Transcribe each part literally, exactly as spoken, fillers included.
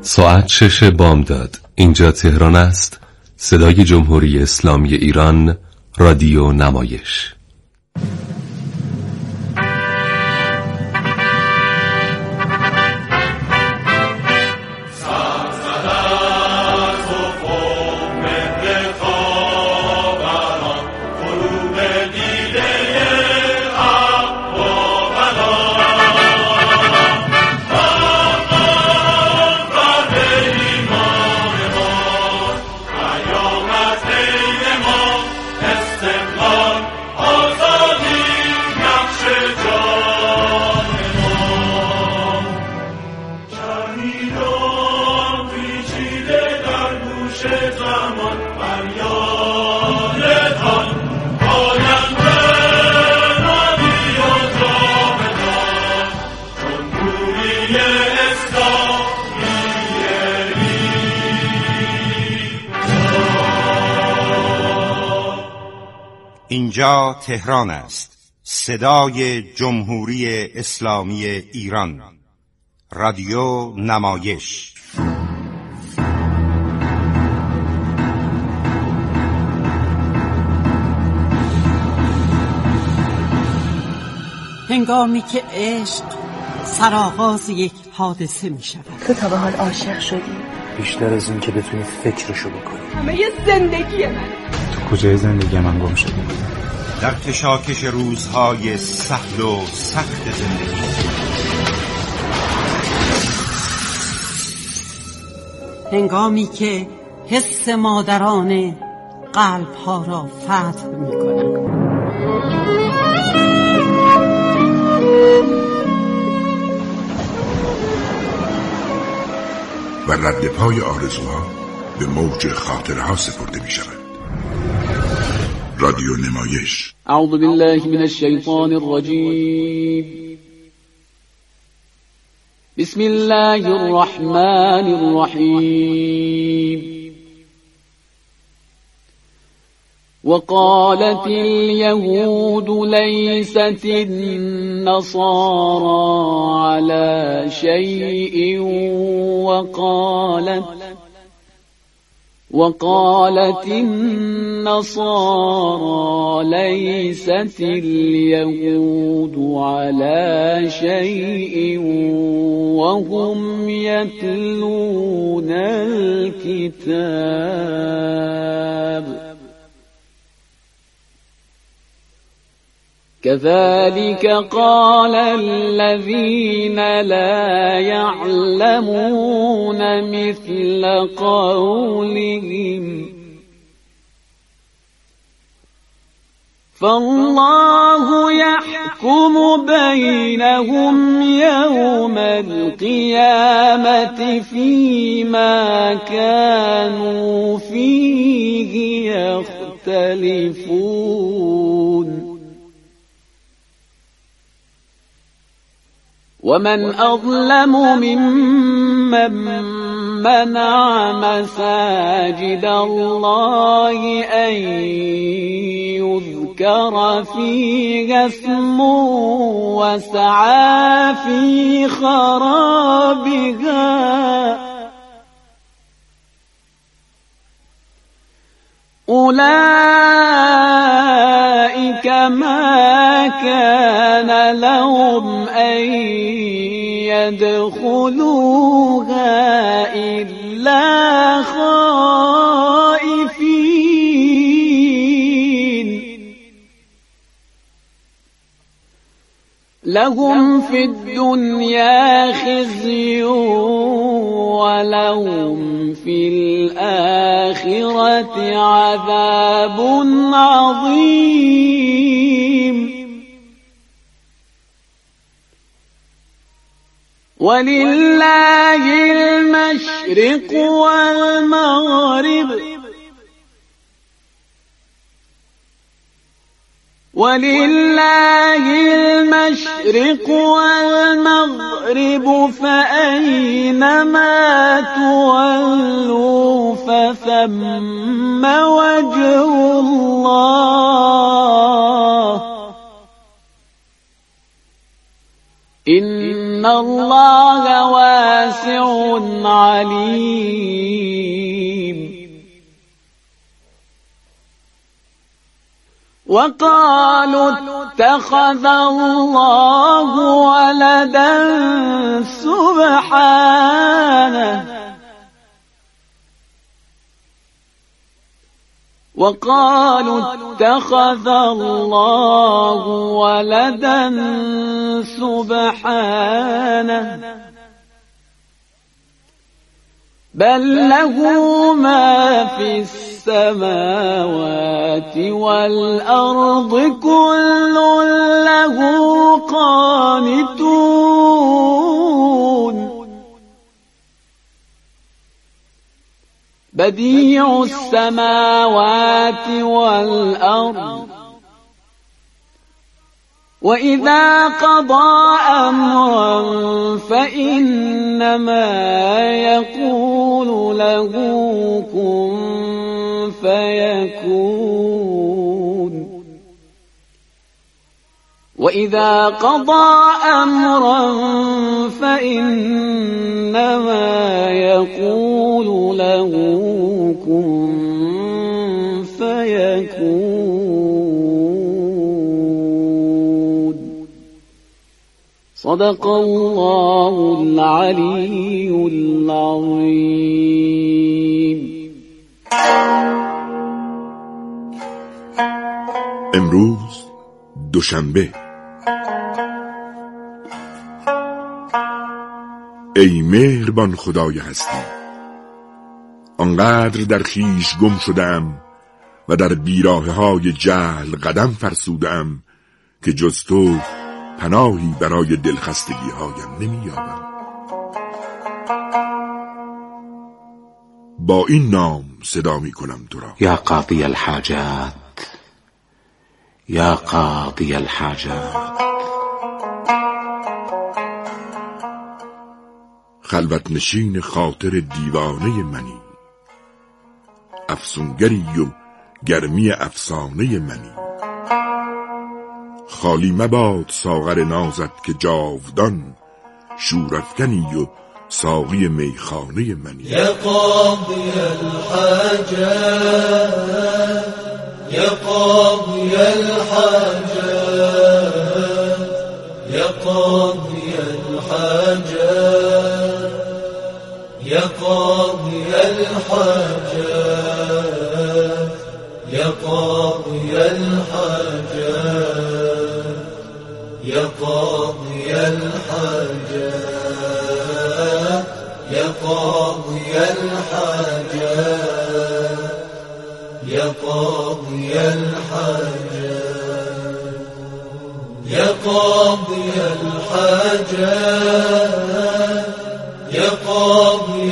ساعت شش بامداد. اینجا تهران است. صدای جمهوری اسلامی ایران، رادیو نمایش. اینجا تهران است. صدای جمهوری اسلامی ایران، رادیو نمایش. هنگامی که عشق سرآغاز یک حادثه می شود. تو تا به حال عاشق شدی؟ بیشتر از این که بتونی فکرشو بکنی. همه یه زندگی من. تو کجای زندگی من گم شدی؟ در کشاکش روزهای سهل و سخت زندگی. هنگامی که حس مادرانه قلب‌ها را فتح می‌کنند. و رد پای آرزوها به موج خاطرها سپرده می شود. رادیو نمایش. اعوذ بالله من الشیطان الرجیم. بسم الله الرحمن الرحیم. وقالت اليهود ليست النصارى على شيء وقالت وقالت النصارى ليست اليهود على شيء وهم يتلون الكتاب كذلك قال الذين لا يعلمون مثل قولهم فالله يحكم بينهم يوم القيامة فيما كانوا فيه يختلفون ومن أظلم ممن منع مساجد الله أن يذكر فيها اسمه وسعى في خرابها أولئك ما كان لهم أن يدخلوها إلا خائفين لهم في الدنيا خزي ولهم في الآخرة عذاب عظيم ولله المشرق والمغرب ولله المشرق والمغرب فأينما تولوا فثم وجه الله إن الله واسع واسع عليم وقالوا اتخذ الله ولدا سبحانه وقالوا اتخذ الله ولدا سبحانه بل له ما في السماوات والأرض كل له قانتون بديع السماوات والأرض وإذا قضى أمرا فإنما يقول له كن فيكون وإذا قضى أمرا فإنما يقول له كن فيكون صدق الله العلي العظيم. امروز دوشنبه. ای مهربان خدای هستی، آنقدر در خیش گم شدم و در بیراهه های جهل قدم فرسودم که جز تو پناهی برای دلخستگی هایم نمی یابم. با این نام صدا می کنم تو را: یا قاضی الحاجات، یا قاضی الحاجات. خلوت نشین خاطر دیوانه منی، افسونگری و گرمی افسانه منی. خالی مباد ساغر نازت که جاودان شورافکنی و ساقی میخانه منی. یا قاضی الحاجات، یا قاضی الحاجات، یا قاضی الحاجات، یا قاضی الحاجات، یا قاضی الحاجات، یا قاضی الحاجات، یا قاضی الحاجات، یا قاضی الحاجات، یا قاضی الحاجات، یا قاضی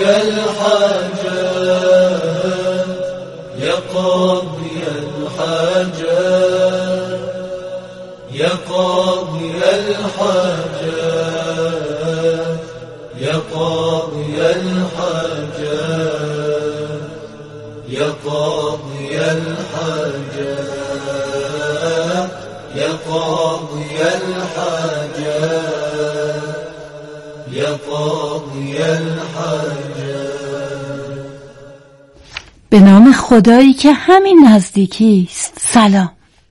الحاجات، یا قاضی الحاجات، یا قاضی الحاجات، یا قاضی الحاجات، یا قاضی الحاجات، یا قاضی الحاجات، یا قاضی الحاجات. به نام خدایی که همین نزدیکی است. سلام.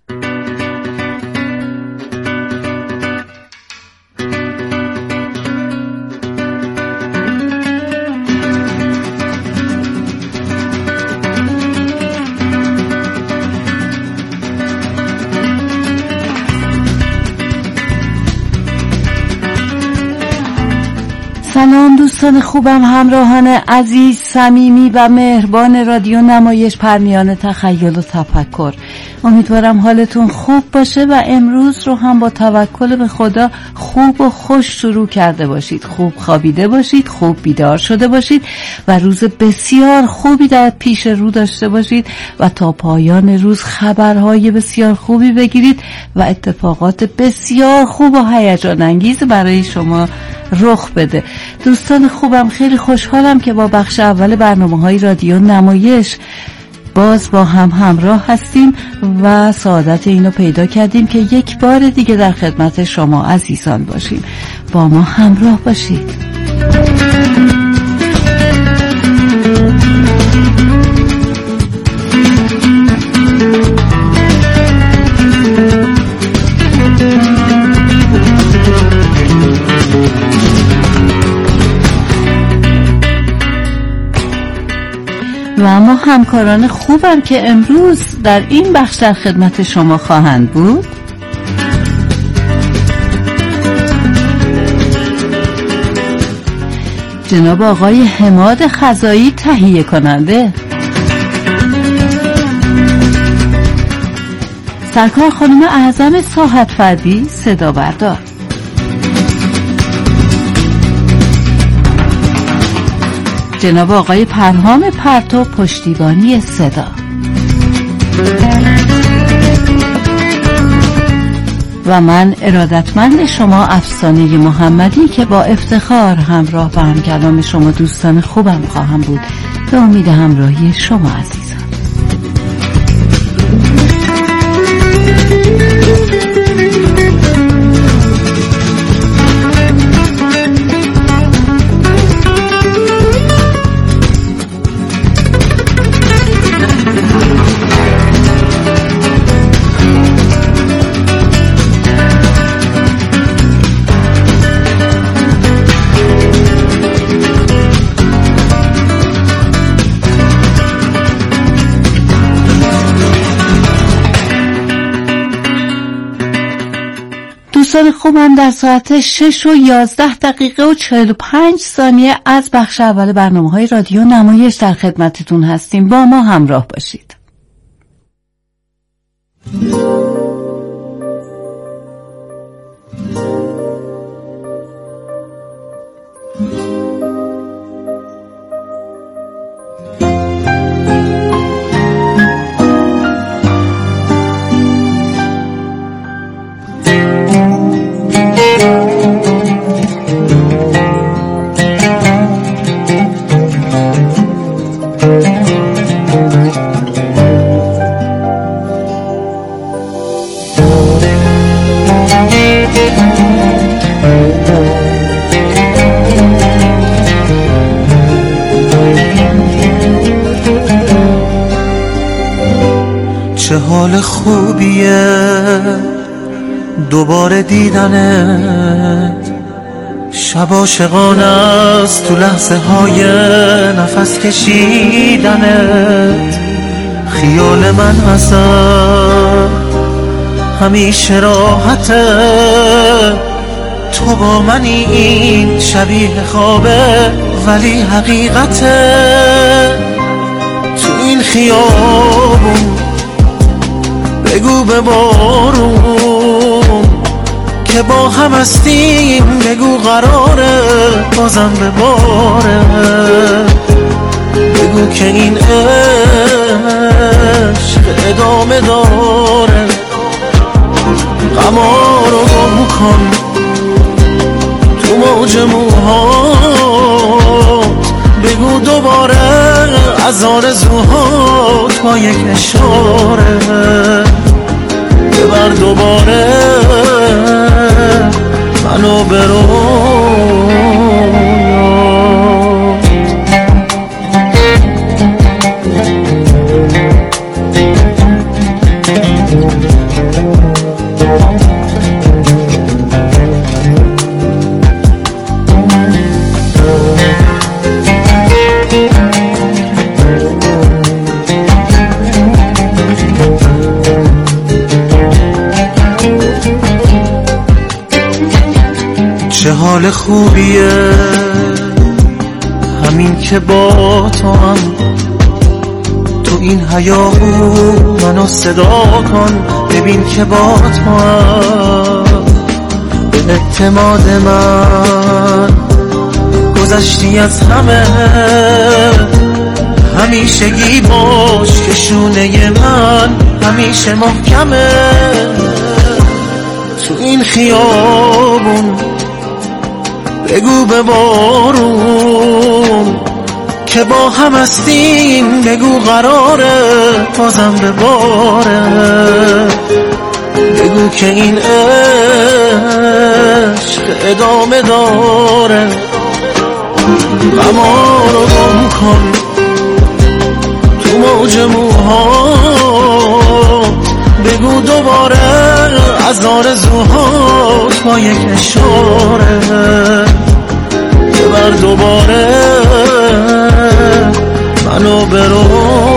سلام دوستان خوبم، همراهان عزیز، صمیمی و مهربان رادیو نمایش پرمیان تخیل و تفکر. امیدوارم حالتون خوب باشه و امروز رو هم با توکل به خدا خوب و خوش شروع کرده باشید. خوب خوابیده باشید، خوب بیدار شده باشید و روز بسیار خوبی در پیش رو داشته باشید و تا پایان روز خبرهای بسیار خوبی بگیرید و اتفاقات بسیار خوب و هیجان انگیز برای شما رخ بده. دوستان خوبم، خیلی خوشحالم که با بخش اول برنامه‌های رادیو نمایش باز با هم همراه هستیم و سعادت اینو پیدا کردیم که یک بار دیگه در خدمت شما عزیزان باشیم. با ما همراه باشید. و اما همکاران خوبم که امروز در این بخش در خدمت شما خواهند بود. جناب آقای حماد خزایی تهیه کننده، سرکار خانم اعظم ساحت فردی صدا بردار، جناب آقای پرهام پرتو پشتیبانی صدا و من ارادتمند شما افسانه محمدی که با افتخار همراه با هم کلام شما دوستان خوبم خواهم بود. به امید همراهی شما عزیزان. دوستان خوبم، در ساعت شش و یازده دقیقه و چهل و پنج ثانیه از بخش اول برنامه‌های رادیو نمایش در خدمتتون هستیم. با ما همراه باشید. چه حال خوبیه دوباره دیدنت، شب عاشقانه است تو لحظه های نفس کشیدنت. خیال من اصلا همیشه راحته، تو با منی این شبیه خوابه ولی حقیقته. تو این خیابون بگو به بارون که با هم هستیم، بگو قراره بازم به باره، بگو که این عشق ادامه داره. غما رو گم کن تو موج موهات، بگو دوباره از آرزوهات با یک اشاره، ببر دوباره منو به چه حال خوبیه همین که با تو هم تو این هیاهو منو صدا کن، ببین که با تو هم به اعتماد من گذشتی از همه. همیشگی باش که شونه من همیشه محکمه. تو این خیابون بگو به بارون که با هم هستیم، بگو قراره بازم به باره، بگو که این عشق ادامه داره. غما رو گم کن تو موج موهات، بگو دوباره از آرزوهات با یک اشاره، ببر دوباره منو برو.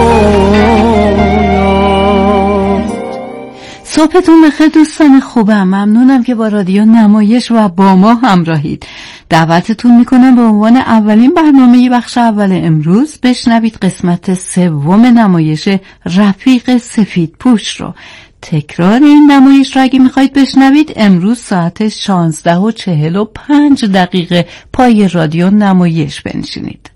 صبحتون بخیر دوستان خوبم. ممنونم که با رادیو نمایش و با ما همراهید. دعوتتون میکنم به عنوان اولین برنامه بخش اول امروز بشنوید قسمت سوم نمایش رفیق سفید پوش رو. تکرار این نمایش رو اگه میخواید بشنوید امروز ساعت شانزده و چهل و پنج دقیقه پای رادیو نمایش بنشینید.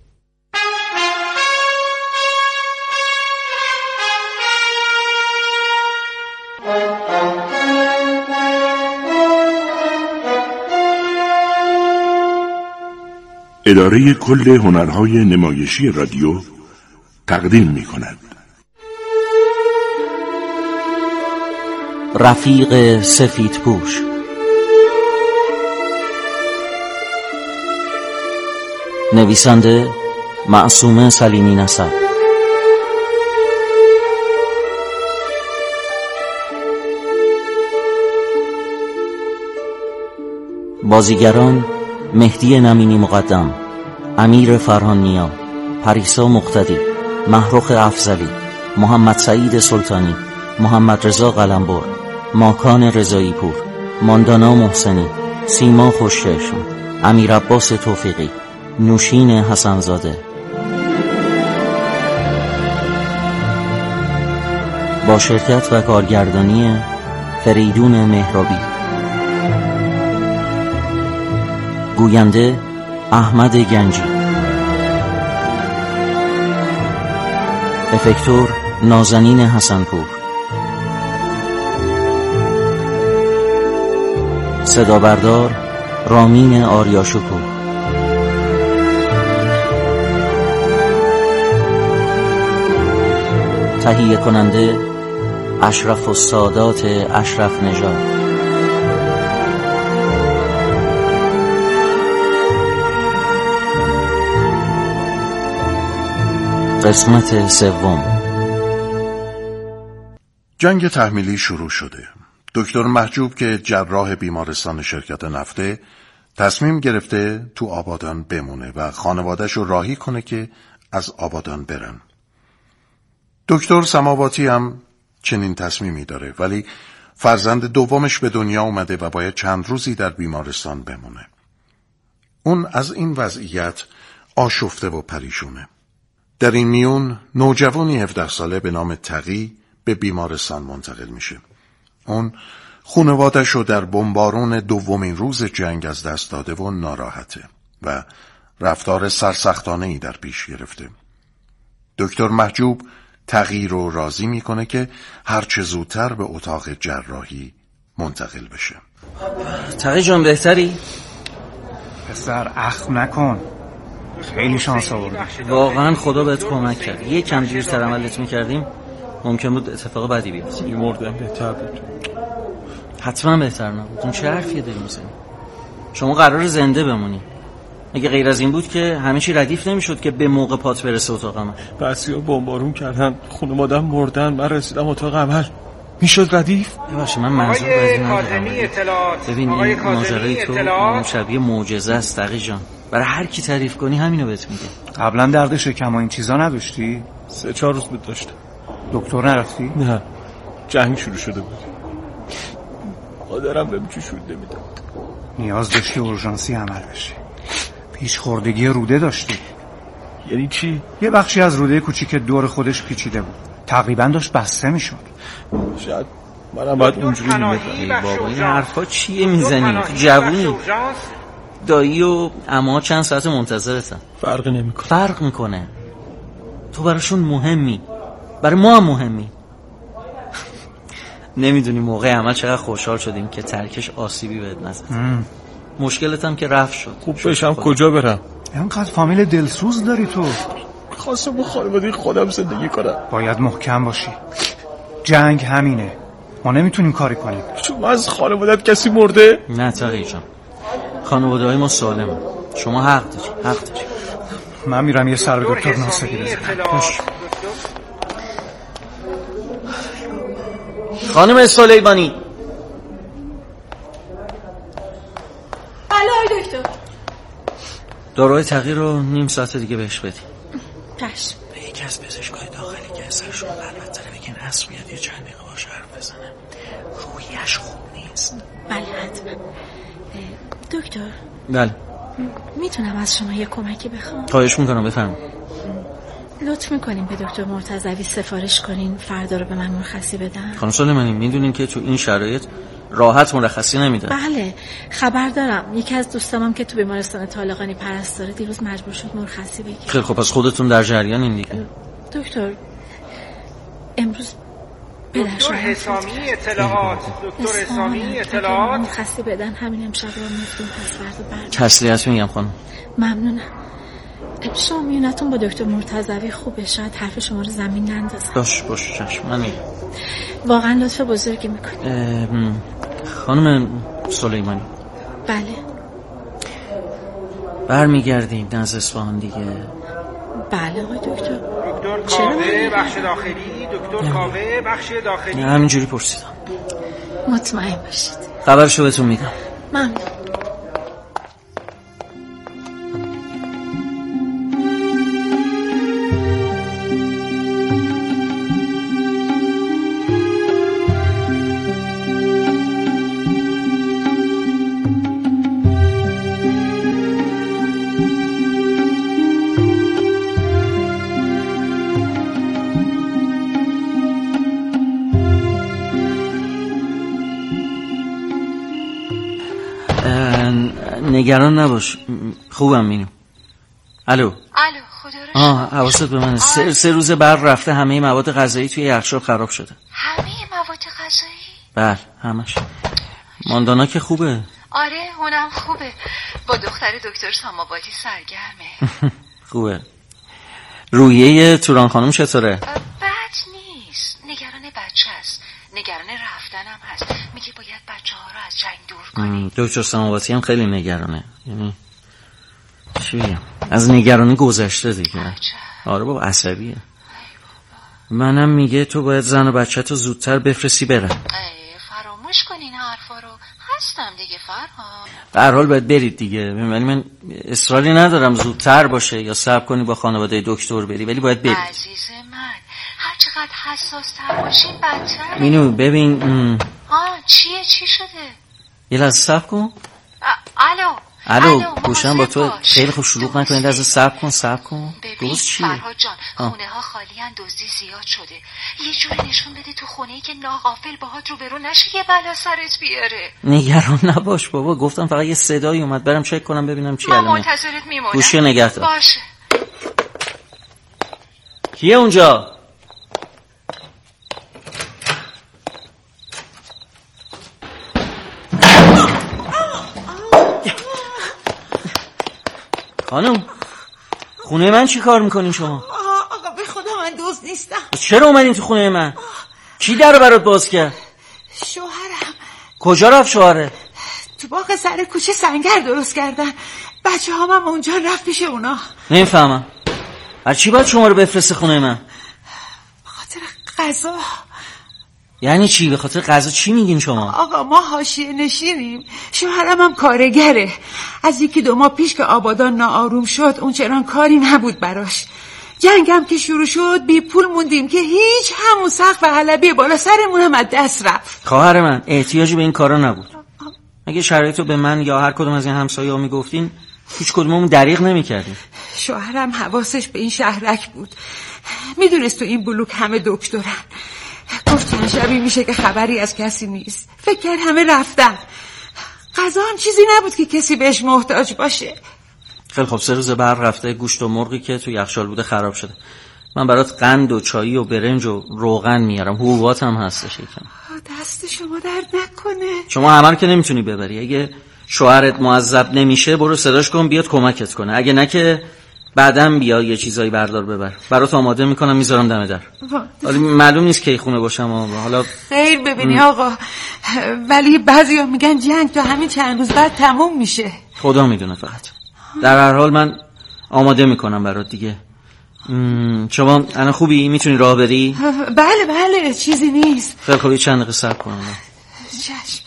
اداره کل هنرهای نمایشی رادیو تقدیم می کند رفیق سفید پوش. نویسنده معصومه سلیمی نسب. بازیگران: مهدی نمینی مقدم، امیر فرهان نیا، پریسا مقتدی، محروخ افضلی، محمد سعید سلطانی، محمد رضا قلمبر، ماکان رضایی پور، ماندانا محسنی، سیما خوشچشم، امیر عباس توفیقی، نوشین حسنزاده. با شرکت و کارگردانی فریدون مهرابی. گوینده: احمد گنجی. افکتور: نازنین حسنپور. صدا بردار: رامین آریاشکور. تهیه کننده: اشرف السادات اشرف نژاد. قسمت سوم. جنگ تحمیلی شروع شده. دکتر محجوب که جراح بیمارستان شرکت نفته تصمیم گرفته تو آبادان بمونه و خانواده‌اش رو راهی کنه که از آبادان برن. دکتر سماواتی هم چنین تصمیمی داره، ولی فرزند دومش به دنیا اومده و باید چند روزی در بیمارستان بمونه. اون از این وضعیت آشفته و پریشونه. در این میون نوجوانی هفده ساله به نام تقی به بیمارستان منتقل میشه. اون خانواده‌اش رو در بمبارون دومین روز جنگ از دست داده و ناراحته و رفتار سرسختانه‌ای در پیش گرفته. دکتر محجوب تقی رو راضی میکنه که هرچه زودتر به اتاق جراحی منتقل بشه. تقی جان بهتری؟ پسر اخم نکن، خیلی شانس آوردی. واقعا خدا بهت کمک کرد. یک کم دیرتر عملت میکردیم ممکن بود اتفاق بدی بیاد. میمردم بهتر بود. حتما بهتر نبود. اون چه حرفیه داری میزنی؟ شما قرار زنده بمونی. اگه غیر از این بود که همه چی ردیف نمیشد که به موقع پات برسه اتاق عمل. بعضیا بمبارون کردن، خانواده‌ام مردن، من رسیدم اتاق عمل. میشد ردیف؟ باشه من منظور بدی ندارم. ببین این ماجرای تو اون شبیه معجزه است تقی جان. برای هر کی تعریف کنی همینو بهت میگه. قبلا درد شکم و این چیزا نداشتی؟ سه چهار روز بود داشتم. دکتر نرفتی؟ نه، جنگ شروع شده بود. مادرم بهم جوش نمیداد. نیاز داشتی اورژانسی عمل بشه. پیش خوردگی روده داشتی. یعنی چی؟ یه بخشی از روده کوچیک دور خودش پیچیده بود، تقریبا داشت بسته میشد. شاید منم باید اونجوری میمدم. بابا این حرفا چیه میزنی؟ جوونی. دایی و عموها چند ساعت منتظرتن. فرق نمیکنه. فرق میکنه. تو براشون مهمی، برای ما هم مهمی. نمیدونی موقع عمل چقدر خوشحال شدیم که ترکش آسیبی بهت نزد. مشکلت هم که رفت شد. خوب بشم کجا برم؟ اینقدر فامیل دلسوز داری تو. خواستم با خانواده خودم زندگی کنم. باید محکم باشی. جنگ همینه، ما نمیتونیم کاری کنیم. شما از خانوادت کسی مرده؟ نه تقی جان، خانواده های ما سالمه. شما حق داری، حق داری. من میرم یه سر به دکتر ناصری بزنم. خانم سلیمانی. بله دکتر. داروی تغییر رو نیم ساعت دیگه بهش بدی. چشم. به یکی از پزشکای داخلی که سرشون قلبت داره بگین اصر بیاد یه چند دقیقه باشه حرف بزنه. رویش خوب نیست. بله حتما. دکتر. بله. میتونم از شما یه کمکی بخوام؟ خواهش میکنم بفرمایید. لطف میکنیم به دکتر مرتضوی سفارش کنین فردا رو به من مرخصی بدن. خانم سلیمانی میدونین که تو این شرایط راحت مرخصی نمیدن. بله خبر دارم. یکی از دوستامم که تو بیمارستان طالقانی پرستاره دیروز مجبور شد مرخصی بگیره. خیلی خب پس خودتون در جریانین دیگه. دکتر امروز دکتر حسامی اطلاعات دکتر حسامی اطلاعات مرخصی بدن همین امشب رو میفتیم پس فردا برد. تسلیت میگم خانم. ممنونم. شما میونتون با دکتر مرتضوی خوبه، شاید حرف شما رو زمین نندازم. باش باش چشم من میگم. واقعا لطف بزرگی میکنی. خانم سلیمانی. بله. برمیگردیم نزد اصفهان دیگه. بله آقای دکتر. دکتر کاوه بخش داخلی. دکتر کاوه بخش داخلی. همینجوری پرسیدم. مطمئن باشید. خبرشو بهتون میدم. ممنون. نگران نباش خوبم مینو. الو الو خدا رو آه حواست به منه. سه, سه روز برق رفته، همه مواد غذایی توی یخچال خراب شده. همه مواد غذایی؟ بله همش. ماندانا که خوبه. آره اونم خوبه، با دختر دکتر سامابادی سرگرمه. خوبه. رویه توران خانم چطوره؟ بد نیست، نگران بچه هست، نگران رفتنم هست، میگه باید بچه ها رو از جنگ دور کنی. دکتر سامابادی هم خیلی نگرانه، یعنی چی بگم، از نگرانی گذشته دیگه. آره بابا عصبیه. منم میگه تو باید زن و بچه تو زودتر بفرستی برن. ای فراموش کن این حرفا رو، هستم دیگه فرهاد. به هر حال باید برید دیگه، ولی من اصراری ندارم زودتر باشه یا صبر کنی با خانواده دکتر بری، ولی باید برید. عزیز من هر چقدر حساس تر باشین بدتره. مینو ببین ام... آه چیه چی شده؟ یه لحظه صبر کن. الو الو گوشم با تو خیلی خوب شلوغ نکنید، از صبر کن صبر کن. دوست چیه؟ فرهاد جان خونه ها خالی ان، دزدی زیاد شده، یه جوری نشون بده تو خونه ای که ناغافل باهات رو برو نشه یه بلا سرت بیاره. نگران نباش بابا، گفتم فقط یه صدایی اومد، برم چک کنم ببینم چی الان. من منتظرت میمونم. گوشی نگه دار. باشه. کیه اونجا؟ خانم خونه من چی کار میکنین شما؟ آقا به خدا من دوست نیستم. چرا اومدین تو خونه من؟ کی در رو برات باز کرد؟ شوهرم. کجا رفت شوهره؟ تو باغ سر کوچه سنگر درست کردن، بچه هم, هم اونجا رفت پیش اونا. نمیفهمم هر چی باید شما رو بفرسته خونه من؟ به خاطر غذا. یعنی چی؟ به خاطر غذا چی میگین شما؟ آقا ما حاشیه نشینیم، شوهرم هم کارگره، از یکی دو ماه پیش که آبادان ناآروم شد اون چنان کاری نبود براش، جنگم که شروع شد بی پول موندیم که هیچ، همون سقف حلبی بالا سرمون هم از دست رفت. خواهر من احتیاجی به این کارا نبود. اگه شرایطو به من یا هر کدوم از این همسایه‌ها میگفتین هیچ کدوممون دریغ نمیکردیم. شوهرم حواسش به این شهرک بود، میدونست تو این بلوک همه دکترن، گفت چند شبی میشه که خبری از کسی نیست، فکر کرد همه رفتن، غذا هم چیزی نبود که کسی بهش محتاج باشه. خیلی خب سه روز برق رفته، گوشت و مرغی که تو یخچال بوده خراب شده، من برات قند و چایی و برنج و روغن میارم، حبوبات هم هستش یکم. دست شما درد نکنه. شما همه که نمیتونی ببری، اگه شوهرت معذب نمیشه برو صداش کن بیاد کمکت کنه، اگه نه که بعدم بیا یه چیزایی بردار ببر، برات آماده میکنم میذارم دم در. ولی معلوم نیست کی خونه باشم، حالا خیر ببینی م... آقا، ولی بعضیا میگن جنگ تا همین چند روز بعد تموم میشه. خدا میدونه، فقط در هر حال من آماده میکنم برات دیگه. شما الان خوبی؟ میتونی راه بری؟ بله بله چیزی نیست. خیلی خوب چند دقیقه صبر کن. چشم.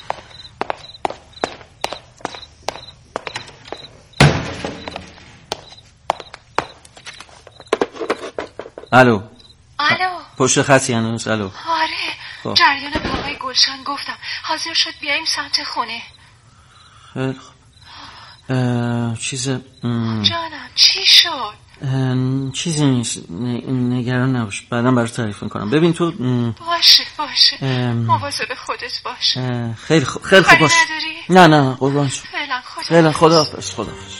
الو الو پشت خطی هنوز؟ الو آره خب. جریان به آقای گلشن گفتم حاضر شد بیایم سمت خونه. خیلی خوب. چیز ام... جانم چی شد؟ چیزی نیست، نگران نباش، بعدم برات تعریف میکنم. ببین تو باشه باشه مواظب خودت باش. خیلی خوب خیلی خوب باش. نه نه قربان شو. فعلا خدا فعلا خداحافظ. خداحافظ.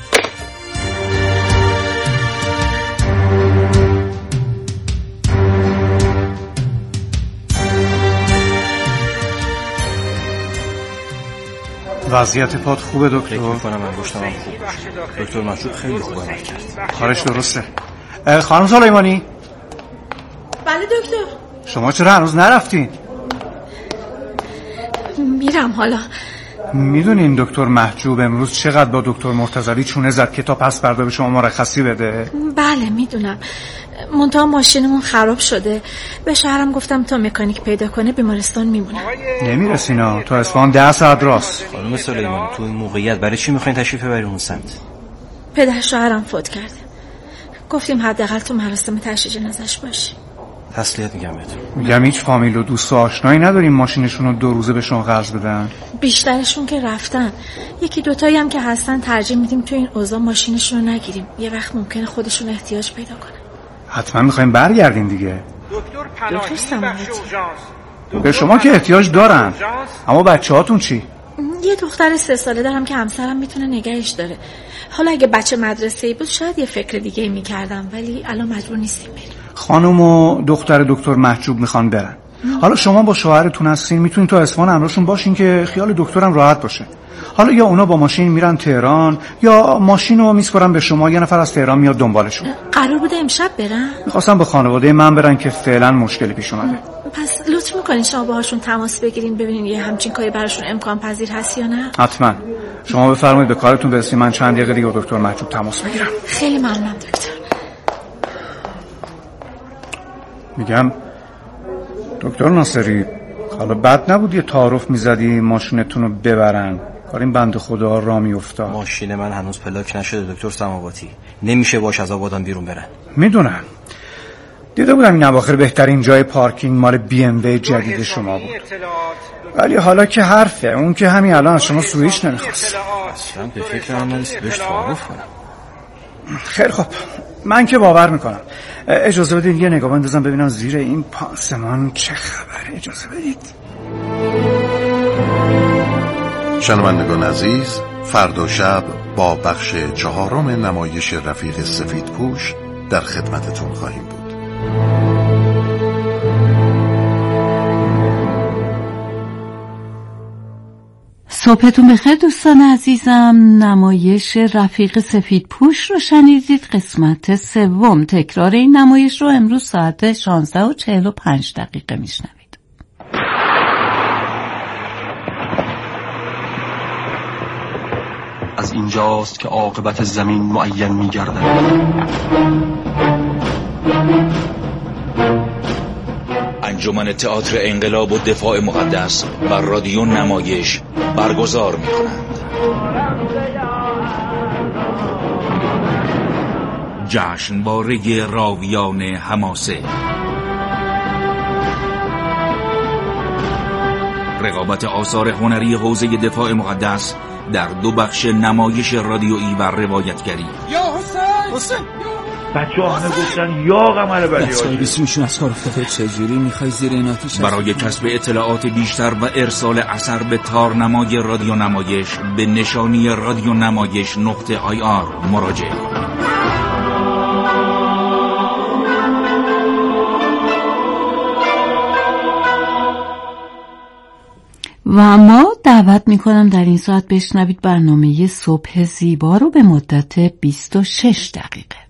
وضعیت پات خوبه دکتر؟ فکر میکنم انگشتم هم خوب باشه. دکتر محجوب خیلی خوب عمل کرد. کارش درسته. خانم سلیمانی. بله دکتر. شما چرا هنوز نرفتین؟ میرم حالا. میدونین دکتر محجوب امروز چقدر با دکتر مرتضوی چونه زد که تا پس فردا به شما مرخصی بده؟ بله میدونم. منتها ماشینمون خراب شده. به شوهرم گفتم تا مکانیک پیدا کنه بیمارستان میمونم. نمیرسینا تا اصفهان ده ساعت راست. خانم سلیمانی تو این موقعیت برای چی میخواین تشریف ببرین اون سمت؟ پدر شوهرم فوت کرده. گفتیم حداقل تو مراسم تشییع جنازش باشیم. تسلیت میگم بهتون. میگم هیچ فامیل و دوست و آشنایی نداریم ماشینشون رو دو روزه به شما قرض بدن؟ بیشترشون که رفتن. یکی دوتایی هم که هستن ترجیح میدیم تو این اوضاع ماشینشون رو نگیریم. یه وقت ممکنه خودشون احتیاج پیدا کنن. حتما میخوایم برگردین دیگه. دکتر پناهی بخش اورژانس. به شما که احتیاج دارن. اما بچه هاتون چی؟ یه دختر سه ساله دارم که همسرم میتونه نگهش داره. حالا اگه بچه مدرسه‌ای بود شاید یه فکر دیگه میکردم، ولی الان مجبور نیستیم بریم. خانم و دختر دکتر محجوب میخوان برن. حالا شما با شوهرتون هستین، میتونین تو اصفهان همراهشون باشین که خیال دکترم راحت باشه. حالا یا اونا با ماشین میرن تهران یا ماشین رو میسپارن به شما، یه نفر از تهران میاد دنبالشون. قرار بوده امشب برن؟ میخواستم به خانواده من برن که فعلا مشکلی پیش اومده. پس لطف میکنین شما باهاشون تماس بگیرین ببینین یه همچین کاری براشون امکان پذیر هست یا نه؟ حتما. شما بفرمایید به کارتون برسید، من چند دقیقه دیگه با دکتر محجوب تماس بگیرم. خیلی ممنونم دکتر. میگم دکتر ناصری حالا بد نبود یه تعارف میزدی ماشینتون رو ببرن، کار این بنده خدا را میافتاد. ماشین من هنوز پلاک نشده دکتر سماواتی، نمیشه باش از آبادان بیرون برن. میدونم، دیده بودم این اواخر بهترین جای پارکینگ مال بی ام وی جدید شما بود، ولی حالا که حرفه، اون که همین الان از شما سویش نمیخواست. اصلا به فکر هم نیست بهش تعارف کنم. خیلی خب، من که باور میکنم. اجازه بدید یه نگاه بندازم ببینم زیر این پانسمان چه خبره. اجازه بدید. شنوندگان عزیز، فردا شب با بخش چهارم نمایش رفیق سفید پوش در خدمتتون خواهیم بود. صبحتون بخیر دوستان عزیزم. نمایش رفیق سفید پوش رو شنیدید، قسمت سوم. تکرار این نمایش رو امروز ساعت شانزده و چهل و پنج دقیقه میشنوید. از اینجاست که عاقبت زمین معین می‌گردد. انجمن تئاتر انقلاب و دفاع مقدس بر رادیو نمایش برگزار می‌کنند. جشنواره راویان حماسه، رقابت آثار هنری حوزه دفاع مقدس در دو بخش نمایش رادیویی و روایتگری. یا حسین حسین بچه ها همه گفتن یا قمر بلی بچه بیسیمشون از کار افتاده. چجوری میخوای زیر این آتیش؟ برای کسب اطلاعات بیشتر و ارسال اثر به تارنمای رادیو نمایش به نشانی رادیو نمایش نقطه آی آر مراجعه کنید. و ما دعوت میکنم در این ساعت بشنوید برنامه صبح زیبا رو به مدت بیست و شش دقیقه.